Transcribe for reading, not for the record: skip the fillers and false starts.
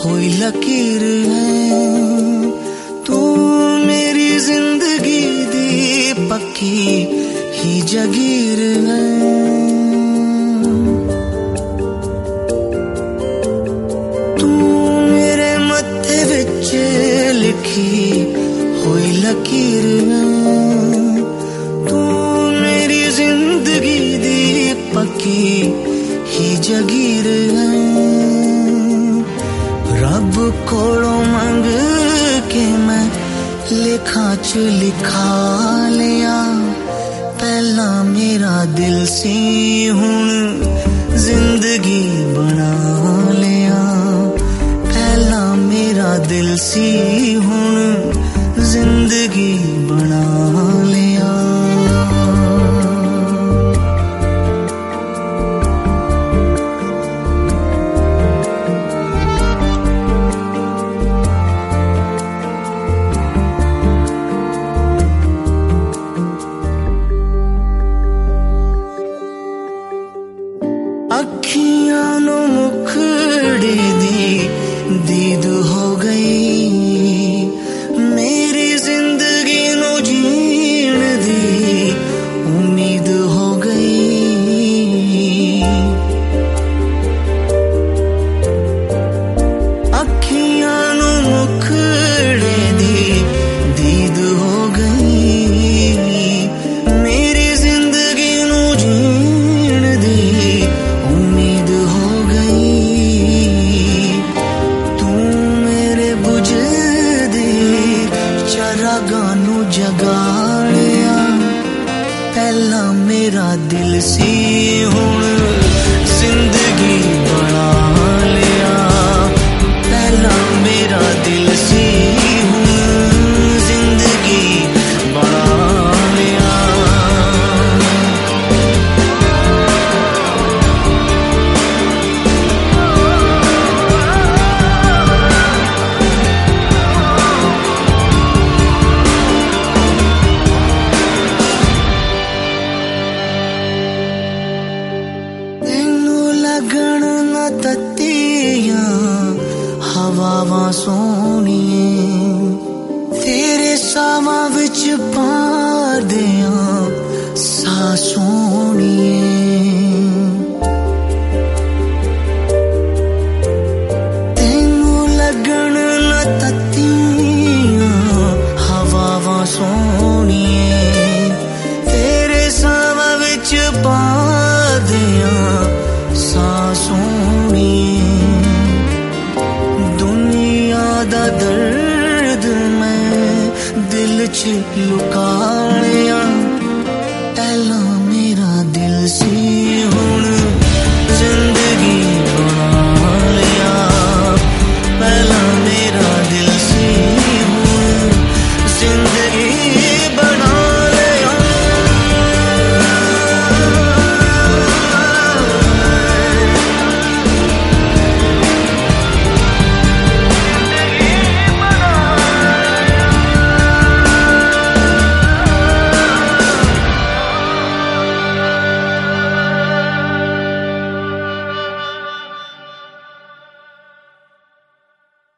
कोई लकीर है, तू मेरी जिंदगी दी पक्की ही जगीर है। तू मेरे मत्थे विच लिखी कोई लकीर है, तू मेरी जिंदगी दी पक्की ही जगीर है। रब कोलों मंग के मैं लेखा च लिखा लिया, पहला मेरा दिल सी हुण जिंदगी बना लिया। पहला मेरा दिल सी हुण जिंदगी बना लिया। अखियां नो मुखड़े दी दीद हो गई, मेरी जिंदगी नो जीण दी उम्मीद हो गई। अखियां नो मुखड़े दी दीद हो गई, मेरी जिंदगी नो जीण दी उम्मीद हो गई। तू मेरे बुझदे चरागां नू जगाड़िया, पहला मेरा दिल सी हुण जिंदगी बना लिया। पहला मेरा दिल सी हुण जिंदगी बना लिया। लगन न तत्तियां हवावां सोहणिए, तेरे सावां विच पार दियां सा सोहणिए।